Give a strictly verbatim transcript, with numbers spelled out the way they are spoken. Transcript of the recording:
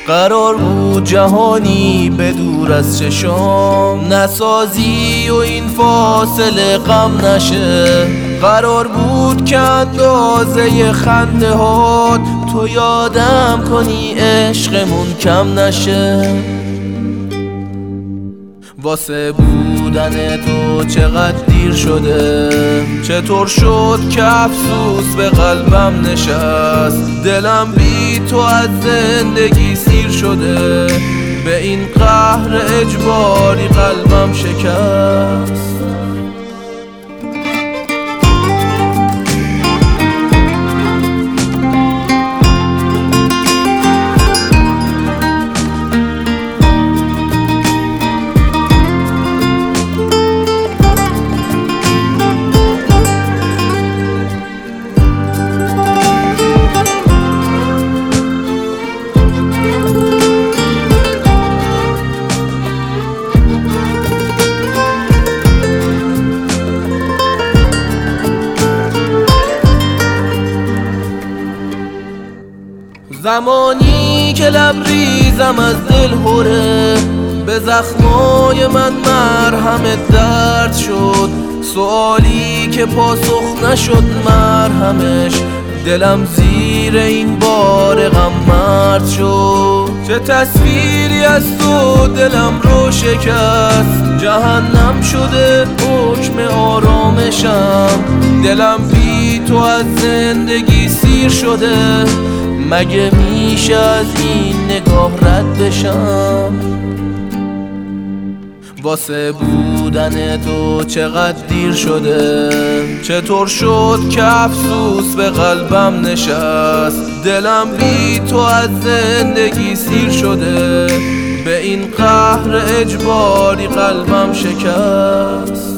قرار بود جهانی به دور از چشام نسازی و این فاصله غم نشه. قرار بود که اندازه خنده هات تو یادم کنی عشقمون کم نشه. واسه بودن تو چقدر دیر شده، چطور شد که افسوس به قلبم نشست. دلم بی تو از زندگی سیر شده، به این قهر اجباری قلبم شکست. زمانی که لبریزم از دل هره، به زخمای من مرهم درد شد. سوالی که پاسخ نشد مرهمش، دلم زیر این بار غم مرد شد. چه تصویری از تو دلم رو شکست، جهنم شده حکم آرامشم. دلم بی تو از زندگی سیر شده، مگه میشه از این نگاه رد بشم؟ واسه بودن تو چقدر دیر شده، چطور شد که افسوس به قلبم نشست. دلم بی تو از زندگی سیر شده، به این قهر اجباری قلبم شکست.